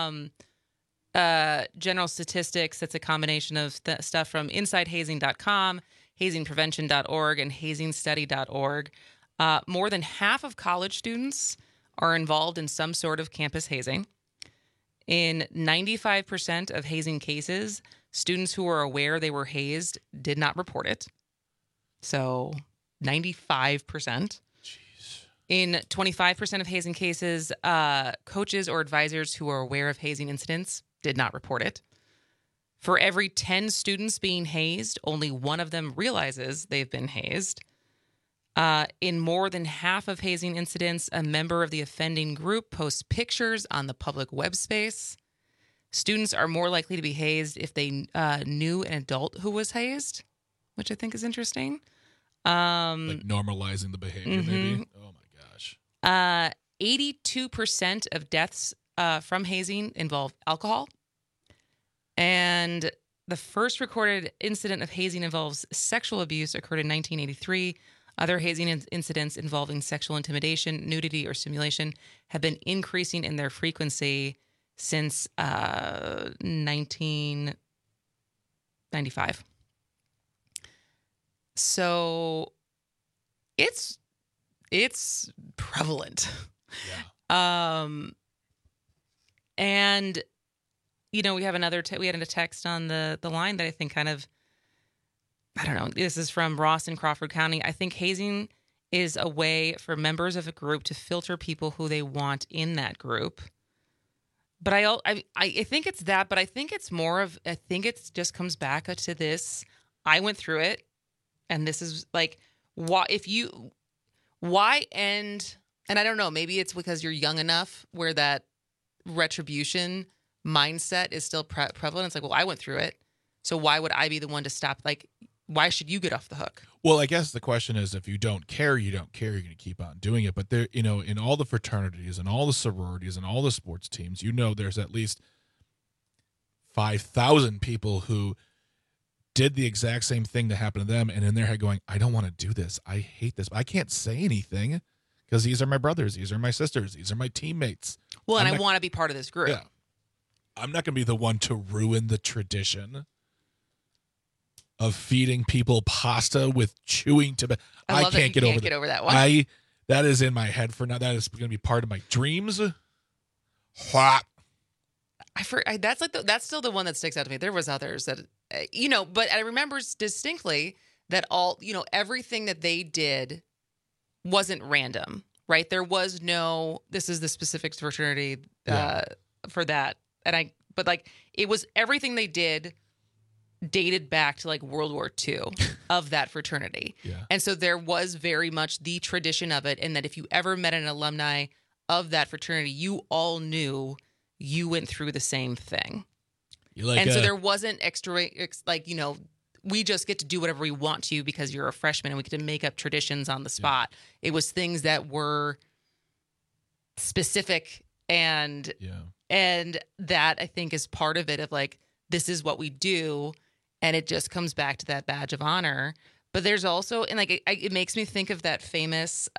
Speaker 20: general statistics. That's a combination of stuff from InsideHazing.com, HazingPrevention.org, and HazingStudy.org. More than half of college students are involved in some sort of campus hazing. In 95% of hazing cases, students who were aware they were hazed did not report it. So 95%.
Speaker 19: Jeez.
Speaker 20: In 25% of hazing cases, coaches or advisors who are aware of hazing incidents did not report it. For every 10 students being hazed, only one of them realizes they've been hazed. In more than half of hazing incidents, a member of the offending group posts pictures on the public web space. Students are more likely to be hazed if they knew an adult who was hazed, which I think is interesting.
Speaker 19: Like normalizing the behavior, maybe? Oh, my gosh.
Speaker 20: 82% of deaths from hazing involve alcohol. And the first recorded incident of hazing involves sexual abuse occurred in 1983. Other hazing incidents involving sexual intimidation, nudity, or simulation have been increasing in their frequency since 1995. So it's prevalent. Yeah. And we have we had a text on the line that I think kind of, I don't know, this is from Ross in Crawford County. I think hazing is a way for members of a group to filter people who they want in that group. But I think it's that, but I think it's more of, I think it just comes back to this. I went through it, and this is like, why end, and I don't know, maybe it's because you're young enough where that retribution mindset is still prevalent. It's like, well, I went through it, so why would I be the one to stop? Like, why should you get off the hook?
Speaker 19: Well, I guess the question is, if you don't care, you don't care. You're going to keep on doing it. But there, in all the fraternities and all the sororities and all the sports teams, there's at least 5,000 people who did the exact same thing that happened to them, and in their head going, I don't want to do this. I hate this. I can't say anything because these are my brothers. These are my sisters. These are my teammates.
Speaker 20: Well, and I want to be part of this group.
Speaker 19: Yeah. I'm not going to be the one to ruin the tradition of feeding people pasta with chewing tobacco. I can't get over
Speaker 20: that one.
Speaker 19: That is in my head for now. That is going to be part of my dreams.
Speaker 20: That's still the one that sticks out to me. There was others that, but I remember distinctly that everything that they did wasn't random, right? There was no, this is the specific fraternity for that. But it was everything they did dated back to like World War II of that fraternity.
Speaker 19: Yeah.
Speaker 20: And so there was very much the tradition of it. And that if you ever met an alumni of that fraternity, you all knew you went through the same thing. So there wasn't extra, we just get to do whatever we want to because you're a freshman and we get to make up traditions on the spot. Yeah. It was things that were specific and that I think is part of it of like, this is what we do. And it just comes back to that badge of honor. But there's also, and like, it makes me think of that famous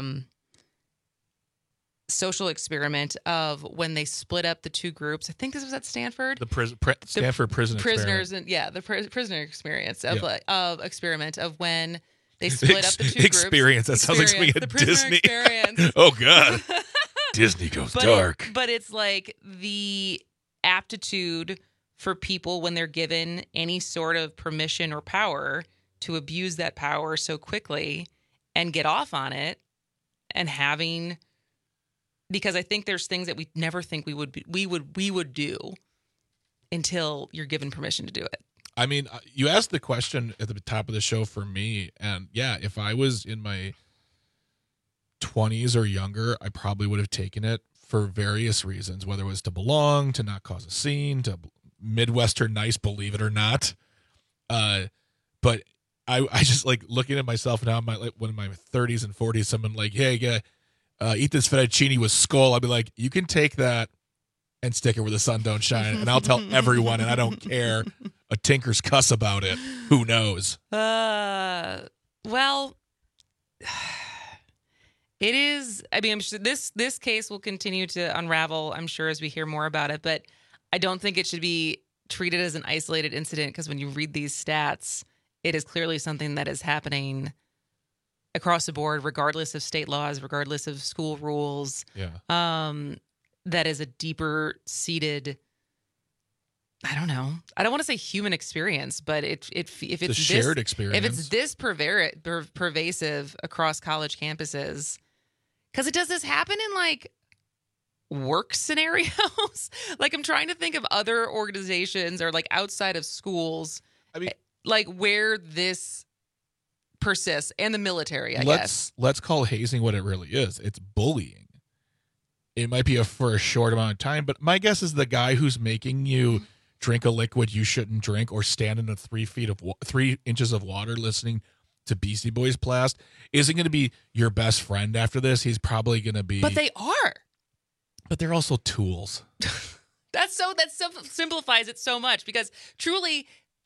Speaker 20: social experiment of when they split up the two groups. I think this was at Stanford.
Speaker 19: The Stanford prison
Speaker 20: prisoners
Speaker 19: experiment.
Speaker 20: And the prisoner experience of experiment of when they split up the two
Speaker 19: experience.
Speaker 20: groups.
Speaker 19: That sounds like something
Speaker 20: the
Speaker 19: at
Speaker 20: prisoner
Speaker 19: Disney.
Speaker 20: Experience.
Speaker 19: Oh God, Disney goes dark.
Speaker 20: But it's like the aptitude for people when they're given any sort of permission or power to abuse that power so quickly and get off on it, and having, because I think there's things that we never think we would do until you're given permission to do it.
Speaker 19: I mean, you asked the question at the top of the show for me, and yeah, if I was in my 20s or younger, I probably would have taken it for various reasons, whether it was to belong, to not cause a scene, to Midwestern nice, believe it or not. But I just like looking at myself now, when in my 30s and 40s, someone like, hey, eat this fettuccine with skull. I'd be like, you can take that and stick it where the sun don't shine, and I'll tell everyone, and I don't care a tinker's cuss about it. Who knows?
Speaker 20: Well, it is. I mean, I'm sure this case will continue to unravel, I'm sure, as we hear more about it. But I don't think it should be treated as an isolated incident, because when you read these stats, it is clearly something that is happening across the board, regardless of state laws, regardless of school rules.
Speaker 19: Yeah.
Speaker 20: That is a deeper seated, I don't know. I don't want to say human experience, but if it's
Speaker 19: a shared experience,
Speaker 20: if it's this pervasive across college campuses, because does this happen in like work scenarios? Like, I'm trying to think of other organizations or like outside of schools, I mean, like where this persists, and the military, I guess.
Speaker 19: Let's call hazing what it really is. It's bullying. It might be for a short amount of time, but my guess is the guy who's making you drink a liquid you shouldn't drink, or stand in 3 inches of water listening to Beastie Boys blast, isn't going to be your best friend after this. He's probably going to be.
Speaker 20: But they are.
Speaker 19: But they're also tools.
Speaker 20: That simplifies it so much, because truly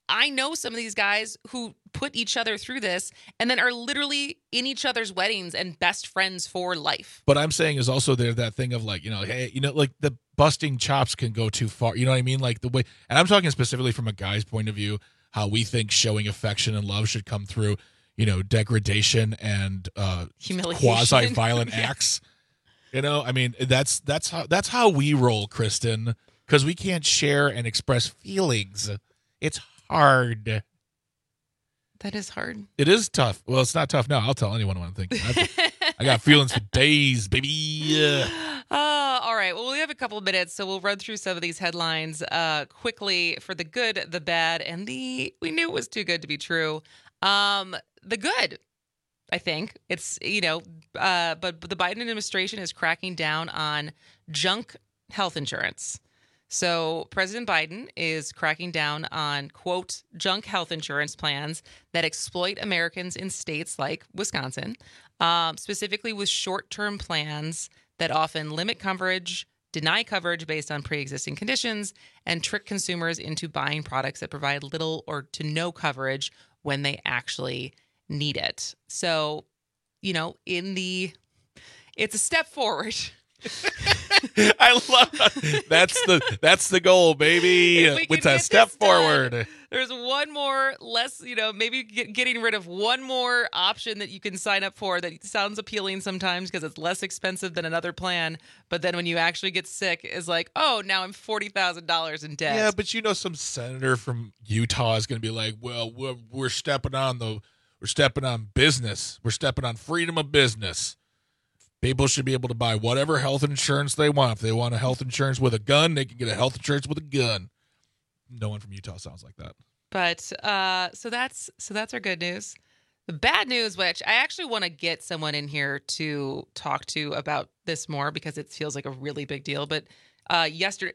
Speaker 20: I know some of these guys who put each other through this and then are literally in each other's weddings and best friends for life.
Speaker 19: But I'm saying is also there that thing of like, hey, like the busting chops can go too far. You know what I mean? Like the way, and I'm talking specifically from a guy's point of view, how we think showing affection and love should come through, degradation and
Speaker 20: humiliation,
Speaker 19: quasi-violent acts. I mean, that's how we roll, Kristen, because we can't share and express feelings. It's hard.
Speaker 20: That is hard.
Speaker 19: It is tough. Well, it's not tough now. I'll tell anyone what I'm thinking. I got feelings for days, baby.
Speaker 20: All right. Well, we have a couple of minutes, so we'll run through some of these headlines quickly for the good, the bad, and we knew it was too good to be true. The good, I think. It's, but the Biden administration is cracking down on junk health insurance. So President Biden is cracking down on, quote, junk health insurance plans that exploit Americans in states like Wisconsin, specifically with short-term plans that often limit coverage, deny coverage based on pre-existing conditions, and trick consumers into buying products that provide little or to no coverage when they actually need it. So, it's a step forward.
Speaker 19: I love that's the goal, baby. It's a step forward.
Speaker 20: There's one more less, maybe getting rid of one more option that you can sign up for that sounds appealing sometimes because it's less expensive than another plan. But then when you actually get sick, is like, oh, now I'm $40,000 in debt.
Speaker 19: Yeah, but some senator from Utah is going to be like, well, we're stepping on business. We're stepping on freedom of business. People should be able to buy whatever health insurance they want. If they want a health insurance with a gun, they can get a health insurance with a gun. No one from Utah sounds like that.
Speaker 20: But so that's our good news. The bad news, which I actually want to get someone in here to talk to about this more because it feels like a really big deal. But yesterday,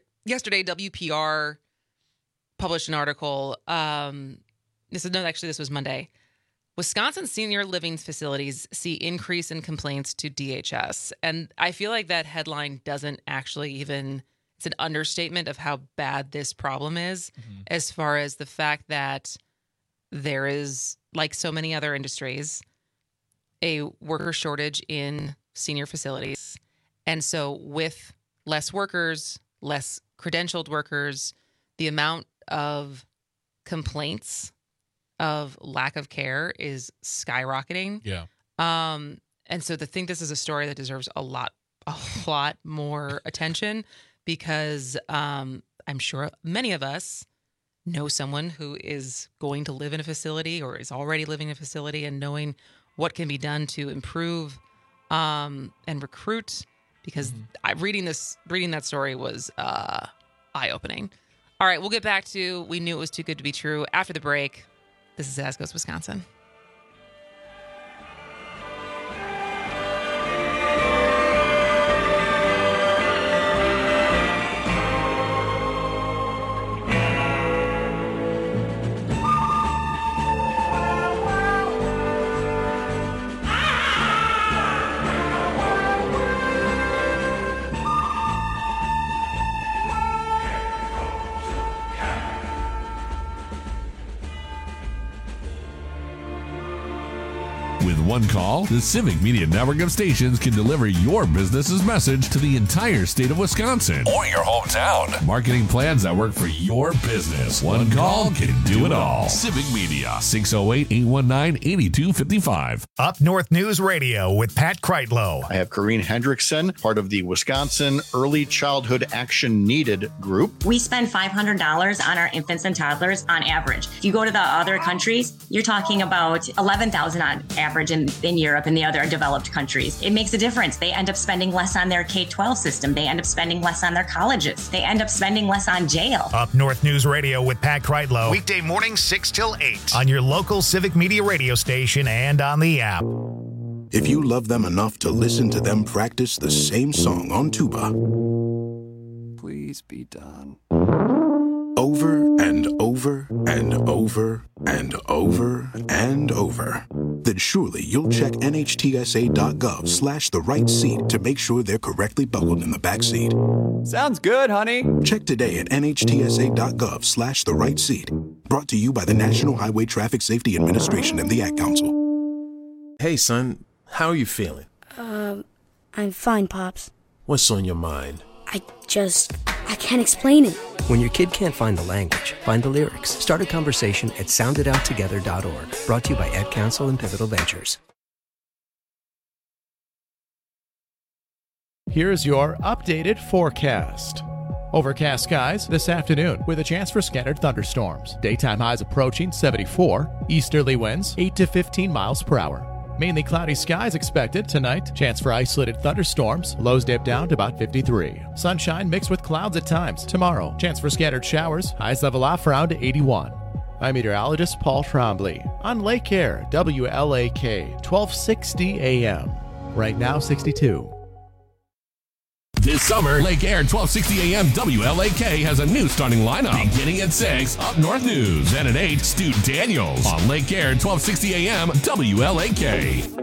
Speaker 20: WPR published an article. This was Monday. Wisconsin senior living facilities see increase in complaints to DHS. And I feel like that headline doesn't actually it's an understatement of how bad this problem is, as far as the fact that there is, like so many other industries, a worker shortage in senior facilities. And so with less workers, less credentialed workers, the amount of complaints of lack of care is skyrocketing.
Speaker 19: Yeah.
Speaker 20: And so to think this is a story that deserves a lot more attention, because I'm sure many of us know someone who is going to live in a facility or is already living in a facility, and knowing what can be done to improve and recruit, because reading that story was eye-opening. All right, we'll get back to We Knew It Was Too Good to Be True after the break. This is As Goes Wisconsin.
Speaker 26: With one call, the Civic Media Network of stations can deliver your business's message to the entire state of Wisconsin or your hometown. Marketing plans that work for your business. One call can do it all. Civic Media, 608-819-8255.
Speaker 1: Up North News Radio with Pat Kreitlow.
Speaker 10: I have Corrine Hendrickson, part of the Wisconsin Early Childhood Action Needed group.
Speaker 12: We spend $500 on our infants and toddlers on average. If you go to the other countries, you're talking about $11,000 on average in Europe and the other developed countries. It makes a difference. They end up spending less on their K-12 system. They end up spending less on their colleges. They end up spending less on jail.
Speaker 1: Up North News Radio with Pat Kreitlow. Weekday mornings 6 till 8 on your local Civic Media radio station and on the app.
Speaker 13: If you love them enough to listen to them practice the same song on tuba,
Speaker 14: please be done.
Speaker 13: Over and over and over and over and over, then surely you'll check NHTSA.gov/the right seat to make sure they're correctly buckled in the back seat.
Speaker 14: Sounds good, honey.
Speaker 13: Check today at NHTSA.gov/the right seat. Brought to you by the National Highway Traffic Safety Administration and the Ad Council.
Speaker 4: Hey, son, how are you feeling?
Speaker 15: I'm fine, Pops.
Speaker 4: What's on your mind?
Speaker 15: I can't explain it.
Speaker 16: When your kid can't find the language, find the lyrics. Start a conversation at soundedouttogether.org. Brought to you by Ad Council and Pivotal Ventures.
Speaker 18: Here's your updated forecast. Overcast skies this afternoon with a chance for scattered thunderstorms. Daytime highs approaching 74. Easterly winds 8 to 15 miles per hour. Mainly cloudy skies expected tonight. Chance for isolated thunderstorms. Lows dip down to about 53. Sunshine mixed with clouds at times. Tomorrow, chance for scattered showers. Highs level off around 81. I'm meteorologist Paul Trombley on Lake Air, WLAK, 1260 AM. Right now, 62.
Speaker 26: This summer, Lake Air 1260 AM WLAK has a new starting lineup. Beginning at 6, Up North News. And at 8, Stu Daniels on Lake Air 1260 AM WLAK.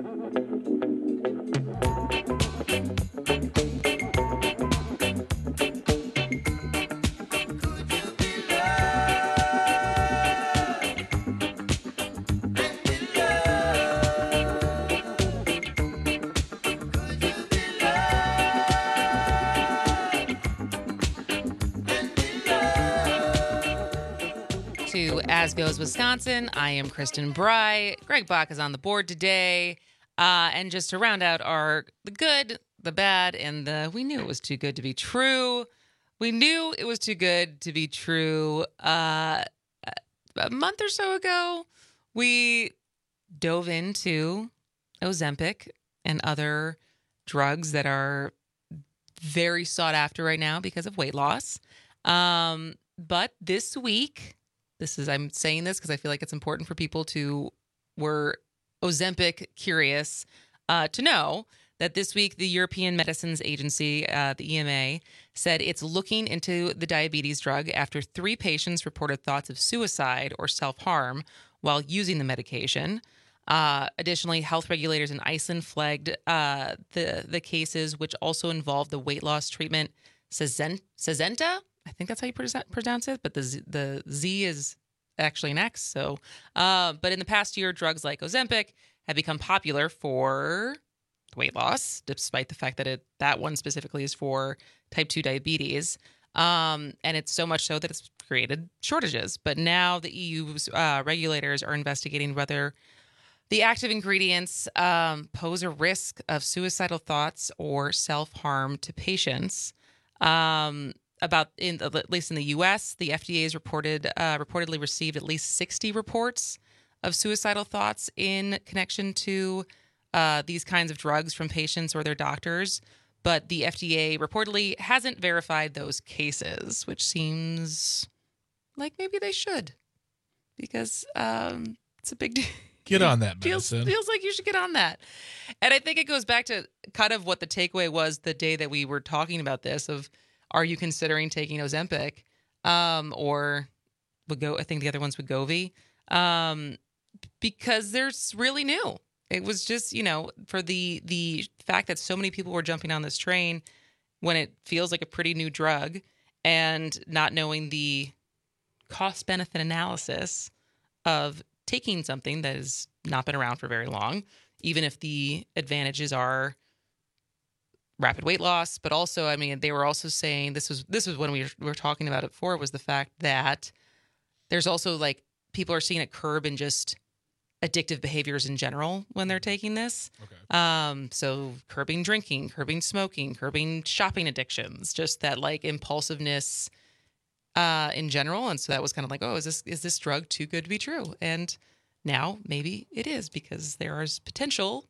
Speaker 20: As Goes Wisconsin, I am Kristen Bry. Greg Bach is on the board today. And just to round out the good, the bad, and the we knew it was too good to be true. We knew it was too good to be true. A month or so ago, we dove into Ozempic and other drugs that are very sought after right now because of weight loss. But this week... I'm saying this because I feel like it's important for people were Ozempic curious to know that this week the European Medicines Agency, the EMA, said it's looking into the diabetes drug after 3 patients reported thoughts of suicide or self-harm while using the medication. Additionally, health regulators in Iceland flagged the cases, which also involved the weight loss treatment Saxenda. I think that's how you pronounce it, but the Z is actually an X. So, but in the past year, drugs like Ozempic have become popular for weight loss, despite the fact that that one specifically is for type 2 diabetes. And it's so much so that it's created shortages. But now the EU's regulators are investigating whether the active ingredients pose a risk of suicidal thoughts or self-harm to patients. At least in the U.S., the FDA has reportedly received at least 60 reports of suicidal thoughts in connection to these kinds of drugs from patients or their doctors. But the FDA reportedly hasn't verified those cases, which seems like maybe they should, because it's a big deal.
Speaker 19: Get on that medicine.
Speaker 20: Feels like you should get on that. And I think it goes back to kind of what the takeaway was the day that we were talking about this of, are you considering taking Ozempic or Wegovy? I think the other one's Wegovy, because they're really new. It was just, for the fact that so many people were jumping on this train when it feels like a pretty new drug and not knowing the cost-benefit analysis of taking something that has not been around for very long, even if the advantages are rapid weight loss, but also, they were also saying this was when we were talking about it before, was the fact that there's also people are seeing a curb in just addictive behaviors in general when they're taking this. Okay. So curbing drinking, curbing smoking, curbing shopping addictions, just that impulsiveness in general. And so that was kind of is this drug too good to be true? And now maybe it is, because there is potential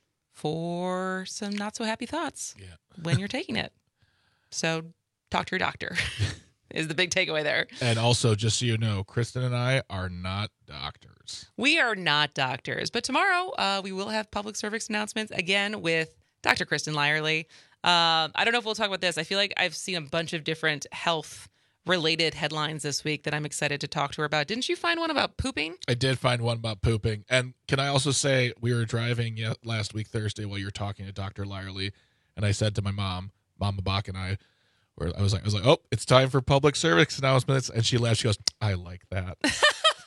Speaker 20: for some not so happy thoughts when you're taking it. So talk to your doctor is the big takeaway there.
Speaker 19: And also, just so you know, Kristen and I are not doctors.
Speaker 20: We are not doctors. But tomorrow we will have public service announcements again with Dr. Kristen Lyerly. I don't know if we'll talk about this. I feel like I've seen a bunch of different health related headlines this week that I'm excited to talk to her about. Didn't you find one about pooping?
Speaker 19: I did find one about pooping. And can I also say, we were driving last week Thursday while you were talking to Dr. Lyerly, and I said to my mom, Mama Bach and I was like, oh, it's time for public service announcements. And she laughed. She goes, I like that.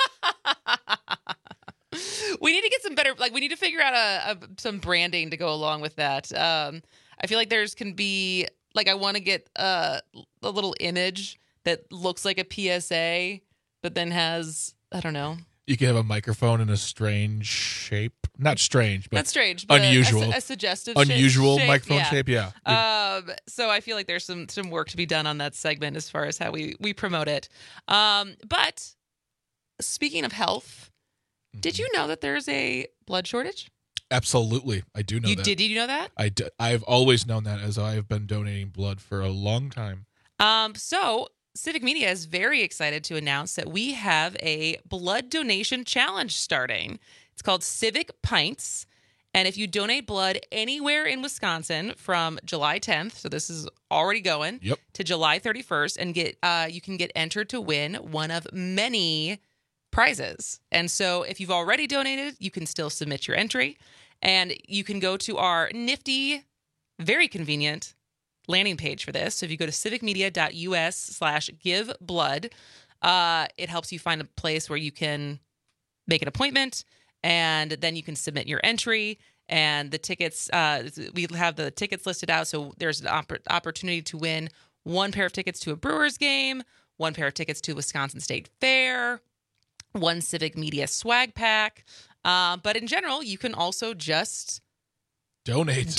Speaker 20: better, like we need to figure out some branding to go along with that. I feel like can be, like I want to get a little image that looks like a PSA, but then has, I don't know.
Speaker 19: You can have a microphone in a strange shape. Not strange, but
Speaker 20: not strange, but
Speaker 19: unusual.
Speaker 20: A suggestive
Speaker 19: unusual
Speaker 20: shape.
Speaker 19: Microphone shape, yeah.
Speaker 20: So I feel like there's some work to be done on that segment as far as how we promote it. But speaking of health, did you know that there's a blood shortage?
Speaker 19: Absolutely. I do know that.
Speaker 20: Did you know that?
Speaker 19: I've always known that, as I have been donating blood for a long time.
Speaker 20: So Civic Media is very excited to announce that we have a blood donation challenge starting. It's called Civic Pints. And if you donate blood anywhere in Wisconsin from July 10th, so this is already going, to July 31st, and you can get entered to win one of many prizes. And so if you've already donated, you can still submit your entry. And you can go to our nifty, very convenient landing page for this. So if you go to civicmedia.us/giveblood, it helps you find a place where you can make an appointment, and then you can submit your entry. And the tickets, we have the tickets listed out. So there's an opportunity to win one pair of tickets to a Brewers game, one pair of tickets to Wisconsin State Fair, one Civic Media swag pack. But in general, you can also just
Speaker 19: donate.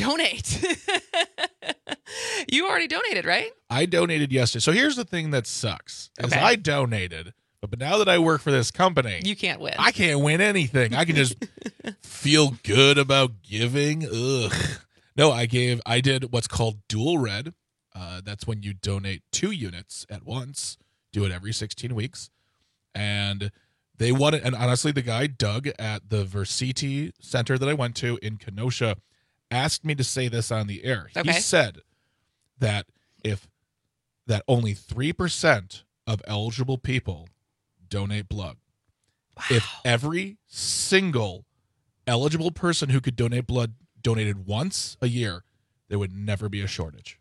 Speaker 20: You already donated, right?
Speaker 19: I donated yesterday. So here's the thing that sucks. Is I donated, but now that I work for this company,
Speaker 20: you can't win.
Speaker 19: I can't win anything. I can just feel good about giving. Ugh. No, I did what's called dual red. That's when you donate 2 units at once. Do it every 16 weeks. And they won it. And honestly, the guy, Doug, at the Versiti Center that I went to in Kenosha, asked me to say this on the air.
Speaker 20: Okay.
Speaker 19: He said that only 3% of eligible people donate blood. Wow. If every single eligible person who could donate blood donated once a year, there would never be a shortage.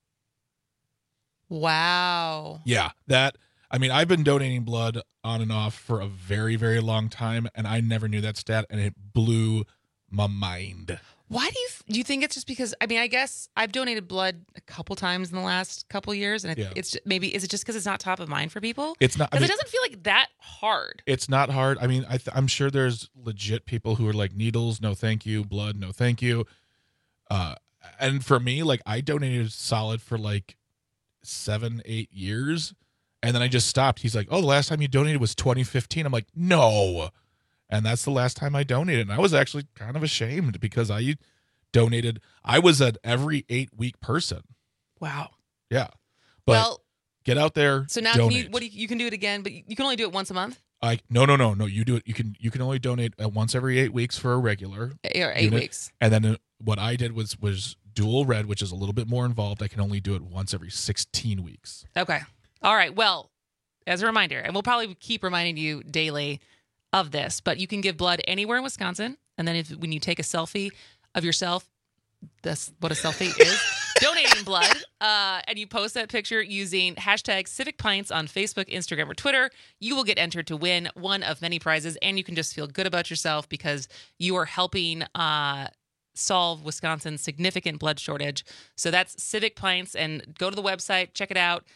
Speaker 20: Wow.
Speaker 19: Yeah, I've been donating blood on and off for a very, very long time, and I never knew that stat, and it blew my mind.
Speaker 20: Why do you think it's just because, I guess I've donated blood a couple times in the last couple years, and it's maybe, is it just because it's not top of mind for people?
Speaker 19: It's not.
Speaker 20: Because it doesn't feel like that hard.
Speaker 19: It's not hard. I'm sure there's legit people who are like, needles, no thank you, blood, no thank you. And for me, like, I donated solid for like 7-8 years, and then I just stopped. He's like, oh, the last time you donated was 2015. I'm like, no. And that's the last time I donated. And I was actually kind of ashamed because I donated. I was an every 8-week person.
Speaker 20: Wow.
Speaker 19: Yeah. But get out there.
Speaker 20: So now
Speaker 19: donate.
Speaker 20: you can do it again, but you can only do it once a month?
Speaker 19: No. You do it. You can only donate once every 8 weeks for a regular.
Speaker 20: Or 8 weeks.
Speaker 19: And then what I did was dual red, which is a little bit more involved. I can only do it once every 16 weeks.
Speaker 20: Okay. All right. Well, as a reminder, and we'll probably keep reminding you daily of this, but you can give blood anywhere in Wisconsin. And then when you take a selfie of yourself, that's what a selfie is, donating blood, and you post that picture using hashtag Civic Pints on Facebook, Instagram, or Twitter, you will get entered to win one of many prizes, and you can just feel good about yourself because you are helping solve Wisconsin's significant blood shortage. So that's Civic Pints, and go to the website, check it out,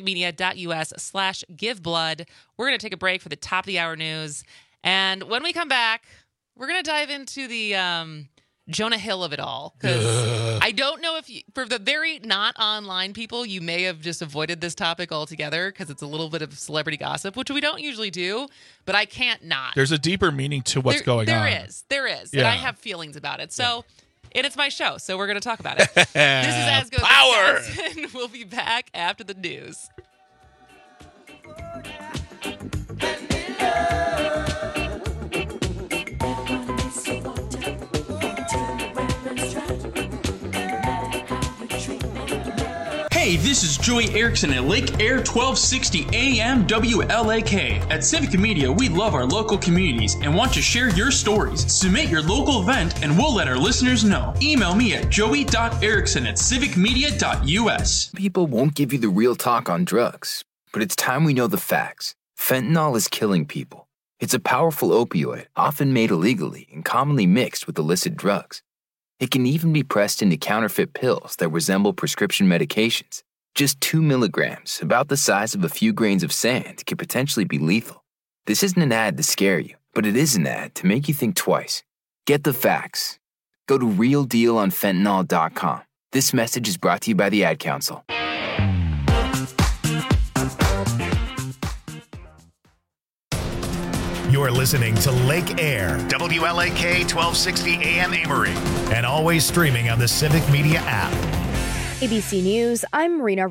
Speaker 20: civicmedia.us/giveblood. We're going to take a break for the top of the hour news. And when we come back, we're going to dive into the Jonah Hill of it all. Because I don't know if for the very not online people, you may have just avoided this topic altogether because it's a little bit of celebrity gossip, which we don't usually do, but I can't not.
Speaker 19: There's a deeper meaning to what's going on.
Speaker 20: There is.
Speaker 19: Yeah.
Speaker 20: And I have feelings about it. So, and it's my show, so we're going to talk about it. This is As Goes
Speaker 19: Power.
Speaker 20: Wisconsin. We'll be back after the news.
Speaker 8: Hey, this is Joey Erickson at Lake Air 1260 AM WLAK. At Civic Media, we love our local communities and want to share your stories. Submit your local event and we'll let our listeners know. Email me at joey.erickson@civicmedia.us.
Speaker 2: People won't give you the real talk on drugs, but it's time we know the facts. Fentanyl is killing people. It's a powerful opioid, often made illegally and commonly mixed with illicit drugs. It can even be pressed into counterfeit pills that resemble prescription medications. Just 2 milligrams, about the size of a few grains of sand, can potentially be lethal. This isn't an ad to scare you, but it is an ad to make you think twice. Get the facts. Go to realdealonfentanyl.com. This message is brought to you by the Ad Council.
Speaker 1: You're listening to Lake Air, WLAK 1260 AM Amory, and always streaming on the Civic Media app.
Speaker 5: ABC News, I'm Marina